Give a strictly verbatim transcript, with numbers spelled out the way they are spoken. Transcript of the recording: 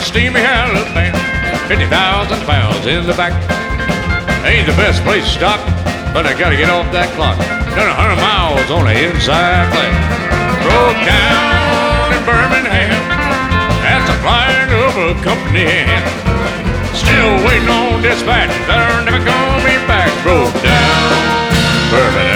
steamy Alabama, fifty thousand pounds in the back. Ain't the best place to stop, but I gotta get off that clock. Done a hundred miles on the inside flat. Broke down in Birmingham, that's a flying of a company hand. Still waiting on dispatch, they're never gonna be back. Broke down Birmingham.